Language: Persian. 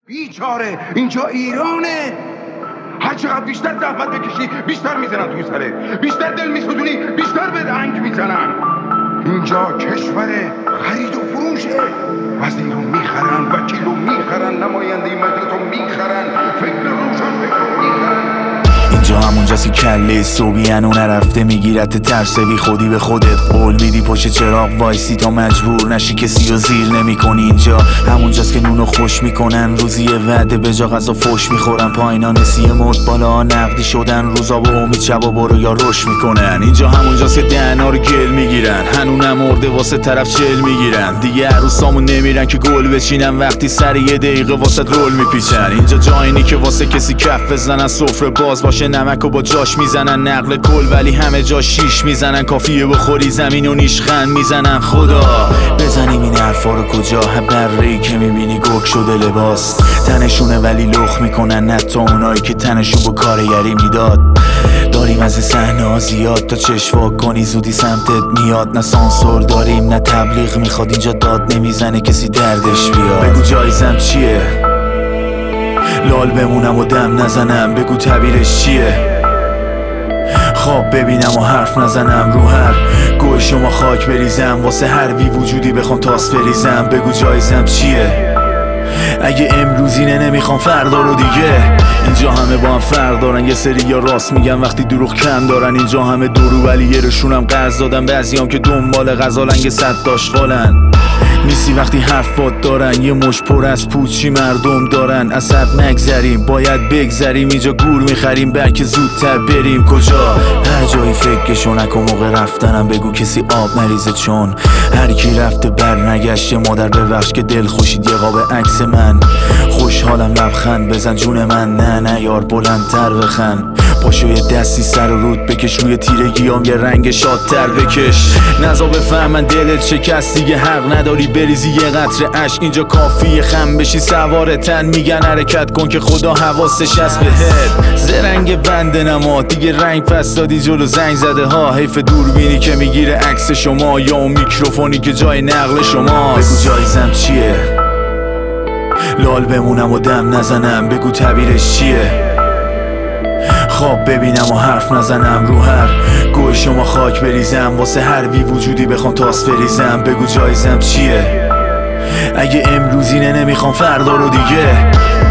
بیچاره اینجا ایرانه. هر چقدر بیشتر زحمت بکشی بیشتر میزنن توی سرت، بیشتر دل میسوزونی بیشتر به رنگ میزنن. اینجا کشور خرید و فروشه. وزیر رو میخرن، وکیل رو میخرن، نماینده مجلس رو میخرن، فکر روشن فکر رو میخرن. اینجا همونجاست که کله صبحیانو نرفته میگیرت ترسوی خودی به خودت قول میدی پشت چراغ وایسی تا مجبور نشی کسی رو زیر نمیکنی. اینجا همونجاست که نونو خوش میکنن، روزی وعده به جا غذا فوش میخورن، پایینا نسیه مد بالا نقدی شدن، روزا با امید شبا برو یا روش میکنن. اینجا همونجاست که دهنا رو گل میگیرن، هنو نمرده واسه طرف چل میگیرن، دیگه عروسامون نمیرن که گل بچینن، وقتی سر یه دقیقه واسه رول میپیچن. اینجا جایی که واسه کسی کف بزنن، سفره باز باشه نمکو با جاش میزنن، نقل کل ولی همه جا شیش میزنن، کافیه بخوری زمین و نیشخند میزنن. خدا بزنیم این حرفا رو کجا؟ بره‌ای که میبینی گرگ شده لباس تنشونه ولی لخ میکنن، حتی اونایی که تنشون با کارگری میداد. داریم از این صحنه‌ها زیاد تا چشوا کنی زودی سمتت میاد، نه سانسور داریم نه تبلیغ میخواد، اینجا داد نمیزنه کسی دردش بیاد. بگو جایزم چیه؟ لال بمونم و دم نزنم، بگو تعبیرش چیه؟ خواب ببینم و حرف نزنم، رو هر گوه شما خاک بریزم، واسه هر بی وجودی بخوام تاس بریزم. بگو جایزم چیه؟ اگه امروز اینه نمیخوام فردا رو دیگه. اینجا همه با هم فرق دارن، یه سری یا راست میگن وقتی دروغ کم دارن. اینجا همه دورو ولی یه رشونم قرض دادن، بعضیام که دنبال غذا لنگ صد داشغالن. نیستی وقتی حرف باد دارن، یه مش پر از پوچی مردم دارن. اصد نگذریم باید بگذریم، اینجا گور میخریم بلکه زودتر بریم. کجا؟ هر جایی فکرشو نکن موقع رفتنم، بگو کسی آب نریزه چون هر کی رفته بر نگشته. مادر ببخش که دل خوشید یه قاب عکس من، خوشحالم لبخند بزن جون من، نه یار بلندتر بخند. پاشو یه دستی سر و رود بکش، روی تیرگیام یه رنگ شادتر بکش. نزا بفهمن دلت شکست دیگه، حق نداری بریزی یه قطره عشق. اینجا کافیه خم بشی سوار تن، میگن حرکت کن که خدا حواسش هست بهت. زرنگ بنده نما دیگه رنگ پس دادی جلو زنگ زده ها، حیف دوربینی که میگیره عکس شما یا اون میکروفونی که جای نقل شماست. بگو جایزم چیه؟ لال بمونم و دم نزنم، بگو تعبیرش چیه؟ خواب ببینم و حرف نزنم، رو هر گوه شما خاک بریزم، واسه هر بی وجودی بخوام تاس بریزم. بگو جایزم چیه؟ اگه امروز اینه نمیخوام فردا رو دیگه.